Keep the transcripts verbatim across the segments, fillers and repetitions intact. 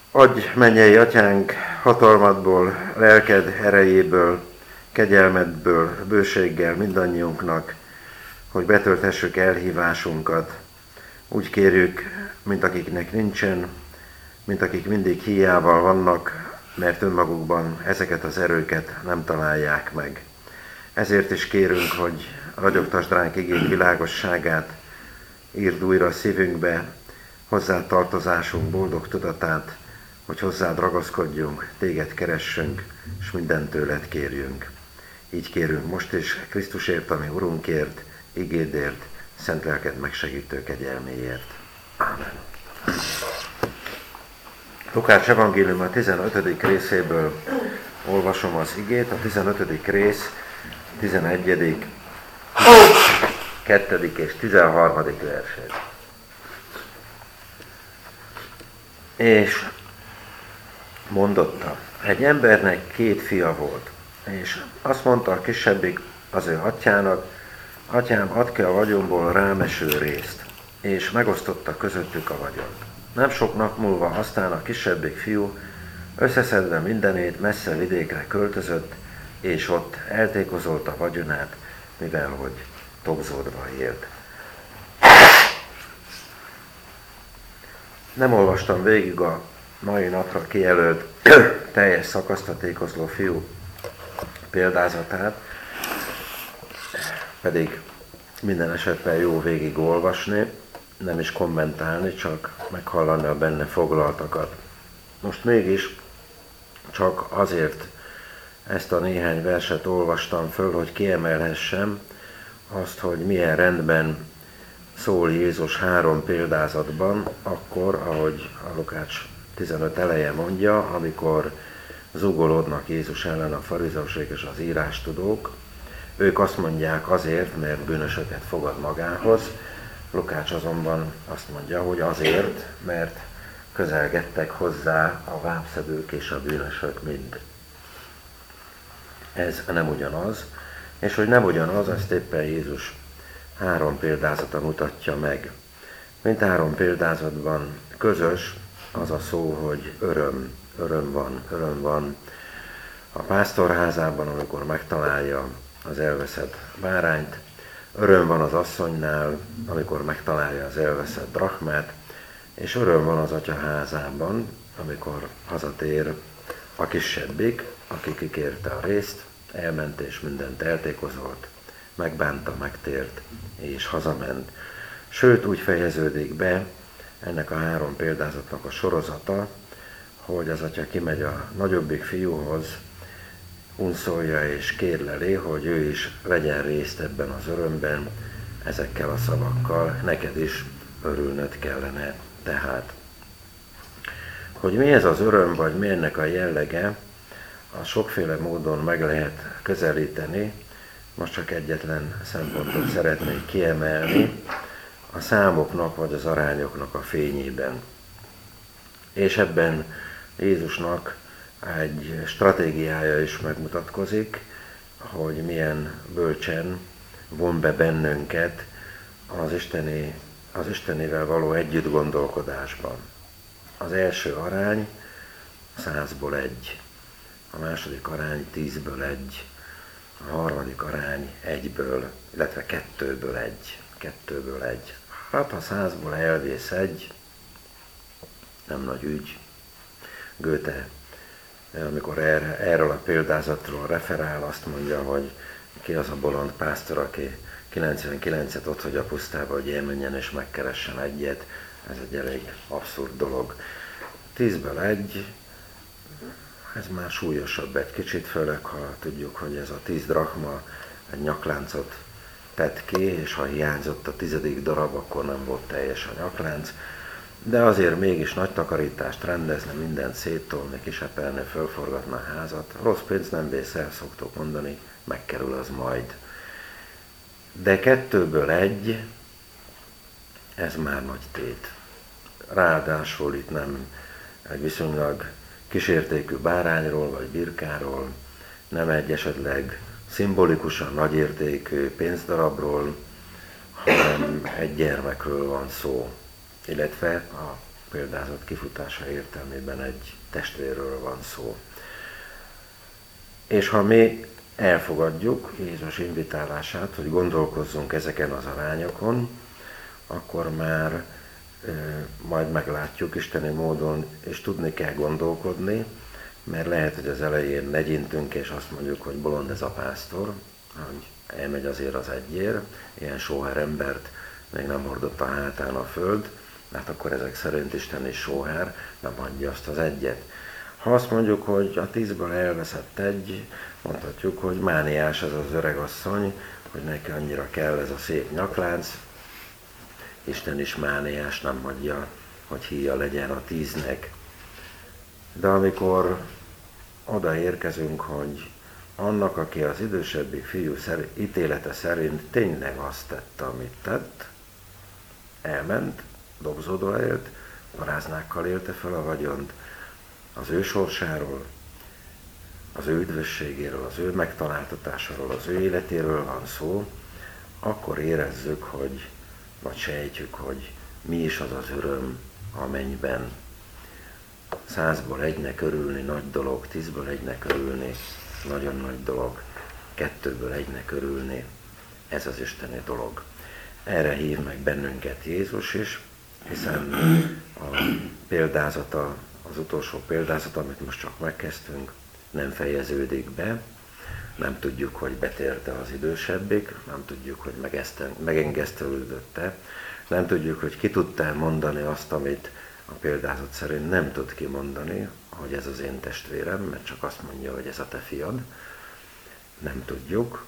Adj, mennyei atyánk, hatalmadból, lelked erejéből, kegyelmedből, bőséggel mindannyiunknak, hogy betölthessük elhívásunkat. Úgy kérjük, mint akiknek nincsen, mint akik mindig hiával vannak, mert önmagukban ezeket az erőket nem találják meg. Ezért is kérünk, hogy ragyogtasd ránk igény világosságát, írd újra a szívünkbe hozzád tartozásunk boldog tudatát, hogy hozzád ragaszkodjunk, téged keressünk, és mindent tőled kérjünk. Így kérünk most is Krisztusért, ami Urunkért, igédért, szent lelked megsegítő kegyelméért. Ámen. Lukács evangélium a tizenötödik részéből olvasom az igét, a tizenötödik rész, tizenegyedik, tizenkettődik és tizenharmadik versét. És mondotta, egy embernek két fia volt, és azt mondta a kisebbik az ő atyának, atyám, add ki a vagyomból rám eső részt, és megosztotta közöttük a vagyont. Nem sok nap múlva aztán a kisebbik fiú összeszedve mindenét messze vidékre költözött, és ott eltékozolta vagyonát, mivel hogy tobzódva élt. Nem olvastam végig a mai napra kijelölt teljes szakaszt a tékozló fiú példázatát, pedig minden esetben jó végig olvasni, nem is kommentálni, csak meghallani a benne foglaltakat. Most mégis csak azért ezt a néhány verset olvastam föl, hogy kiemelhessem azt, hogy milyen rendben szól Jézus három példázatban, akkor, ahogy a Lukács tizenöt eleje mondja, amikor zúgolódnak Jézus ellen a farizeusok és az írástudók. Ők azt mondják azért, mert bűnösöket fogad magához, Lukács azonban azt mondja, hogy azért, mert közelgettek hozzá a vámszedők és a bűnösök mind. Ez nem ugyanaz, és hogy nem ugyanaz, ezt éppen Jézus három példázata mutatja meg. Mint három példázatban közös az a szó, hogy öröm, öröm van, öröm van. A pásztorházában, amikor megtalálja az elveszett bárányt, öröm van az asszonynál, amikor megtalálja az elveszett drachmát, és öröm van az atya házában, amikor hazatér a kisebbik, aki kikérte a részt, elment és mindent eltékozolt, megbánta, megtért és hazament. Sőt, úgy fejeződik be ennek a három példázatnak a sorozata, hogy az atya kimegy a nagyobbik fiúhoz, unszolja és kérleli, hogy ő is vegyen részt ebben az örömben, ezekkel a szavakkal, neked is örülnöd kellene tehát. Hogy mi ez az öröm, vagy mi ennek a jellege, az sokféle módon meg lehet közelíteni. Most csak egyetlen szempontot szeretnék kiemelni, a számoknak vagy az arányoknak a fényében. És ebben Jézusnak egy stratégiája is megmutatkozik, hogy milyen bölcsen von be bennünket az, isteni, az Istenivel való együtt gondolkodásban. Az első arány százból egy, a második arány tízből egy, a harmadik arány egyből, illetve kettőből egy. Kettőből egy. Hát ha százból elvész egy, nem nagy ügy. Goethe, amikor erre, erről a példázatról referál, azt mondja, hogy ki az a bolond pásztor, aki kilencvenkilencet ott hagy a pusztába, hogy elmenjen és megkeressen egyet. Ez egy elég abszurd dolog. tízből egy, ez már súlyosabb egy kicsit, főleg ha tudjuk, hogy ez a tíz drachma egy nyakláncot tett ki, és ha hiányzott a tizedik darab, akkor nem volt teljes a nyaklánc. De azért mégis nagy takarítást rendezni, mindent széttolni, kisepelni, fölforgatni a házat. Rossz pénz nem vész el, szoktuk mondani, megkerül az majd. De kettőből egy, ez már nagy tét. Ráadásul itt nem egy viszonylag kisértékű bárányról vagy birkáról, nem egy esetleg szimbolikusan nagyértékű pénzdarabról, hanem egy gyermekről van szó, illetve a példázat kifutása értelmében egy testvérről van szó. És ha mi elfogadjuk Jézus invitálását, hogy gondolkozzunk ezeken az arányokon, akkor már e, majd meglátjuk isteni módon, és tudni kell gondolkodni, mert lehet, hogy az elején negyintünk, és azt mondjuk, hogy bolond ez a pásztor, hogy elmegy azért az egyér, ilyen sóher embert még nem hordott a hátán a föld, hát akkor ezek szerint Isten is sóher, nem hagyja azt az egyet. Ha azt mondjuk, hogy a tízből elveszett egy, mondhatjuk, hogy mániás ez az öregasszony, hogy neki annyira kell ez a szép nyaklánc, Isten is mániás, nem hagyja, hogy híja legyen a tíznek. De amikor odaérkezünk, hogy annak, aki az idősebbik fiú ítélete szerint tényleg azt tette, amit tett, elment, dobzódva élt, paráznákkal élte fel a vagyont, az ő sorsáról, az ő üdvösségéről, az ő megtaláltatásáról, az ő életéről van szó, akkor érezzük, hogy, vagy sejtjük, hogy mi is az az öröm a mennyben. Százból egynek örülni nagy dolog, tízből egynek örülni nagyon nagy dolog, kettőből egynek örülni, ez az isteni dolog. Erre hív meg bennünket Jézus is, hiszen a példázata, az utolsó példázata, amit most csak megkezdtünk, nem fejeződik be, nem tudjuk, hogy betérte az idősebbik, nem tudjuk, hogy megengesztelődött-e, nem tudjuk, hogy ki tudta mondani azt, amit a példázat szerint nem tud kimondani, hogy ez az én testvérem, mert csak azt mondja, hogy ez a te fiad. Nem tudjuk.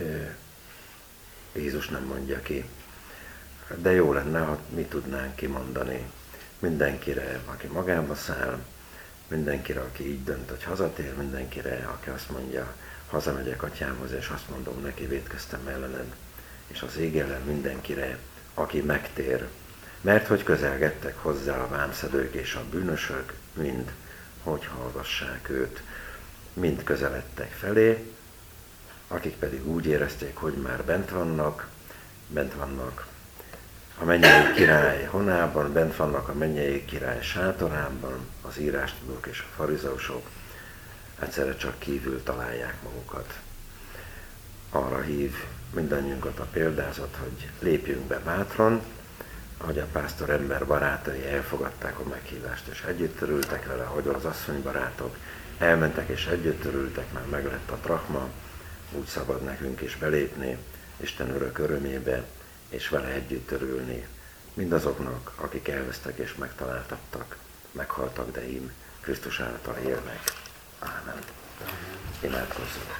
Jézus nem mondja ki. De jó lenne, ha mi tudnánk kimondani mindenkire, aki magába száll, mindenkire, aki így dönt, hogy hazatér, mindenkire, aki azt mondja, hazamegyek atyámhoz, és azt mondom neki, vétkeztem ellened, és az ég ellen mindenkire, aki megtér. Mert hogy közelgettek hozzá a vámszedők és a bűnösök, mind, hogy hallgassák őt, mind közeledtek felé, akik pedig úgy érezték, hogy már bent vannak, bent vannak a mennyei király honában, bent vannak a mennyei király sátorában, az írástudók és a farizeusok egyszerre csak kívül találják magukat. Arra hív mindannyiunkat a példázat, hogy lépjünk be bátran, ahogy a pásztor ember barátai elfogadták a meghívást, és együtt törültek vele, ahogy az asszony barátok elmentek és együtt törültek, már meg lett a drachma, úgy szabad nekünk is belépni Isten örök örömébe, és vele együtt törülni mindazoknak, akik elvesztek és megtaláltattak, meghaltak, de ím Krisztus által élnek. Ámen. Imádkozzunk.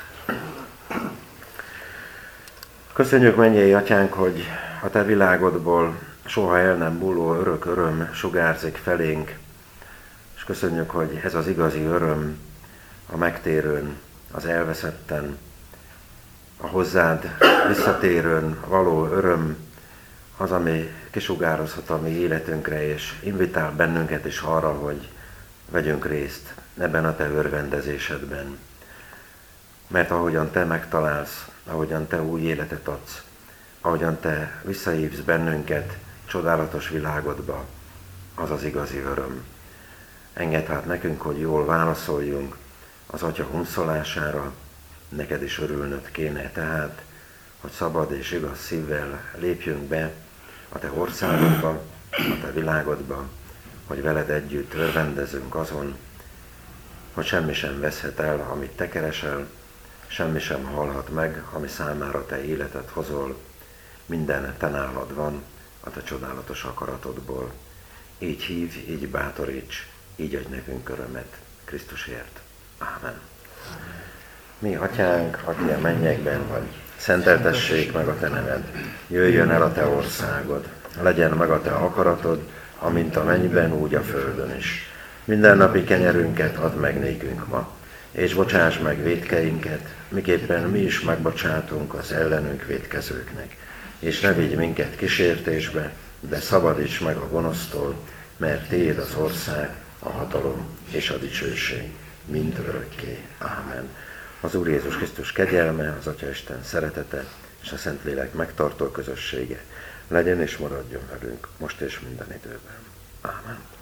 Köszönjük, mennyei atyánk, hogy a te világodból soha el nem múló örök öröm sugárzik felénk, és köszönjük, hogy ez az igazi öröm a megtérőn, az elveszetten, a hozzád visszatérőn való öröm az, ami kisugározhat a mi életünkre, és invitál bennünket is arra, hogy vegyünk részt ebben a te örvendezésedben. Mert ahogyan te megtalálsz, ahogyan te új életet adsz, ahogyan te visszahívsz bennünket csodálatos világodba, az az igazi öröm. Engedd hát nekünk, hogy jól válaszoljunk az Atya hunszolására, neked is örülnöd kéne tehát, hogy szabad és igaz szívvel lépjünk be a te országodba, a te világodba, hogy veled együtt örvendezünk azon, hogy semmi sem veszhet el, amit te keresel, semmi sem halhat meg, ami számára te életet hozol, minden te nálad van a te csodálatos akaratodból. Így hív, így bátoríts, így adj nekünk örömet Krisztusért. Ámen. Mi, atyánk, aki a mennyekben vagy, szenteltessék meg a te neved, jöjjön el a te országod, legyen meg a te akaratod, amint a mennyben, úgy a földön is. Mindennapi kenyerünket add meg nékünk ma, és bocsáss meg vétkeinket, miképpen mi is megbocsátunk az ellenünk vétkezőknek. És ne vigy minket kísértésbe, de szabadíts meg a gonosztól, mert tiéd az ország, a hatalom és a dicsőség, mind örökké. Ámen. Az Úr Jézus Krisztus kegyelme, az Atyaisten szeretete és a Szentlélek megtartó közössége legyen és maradjon velünk most és minden időben. Ámen.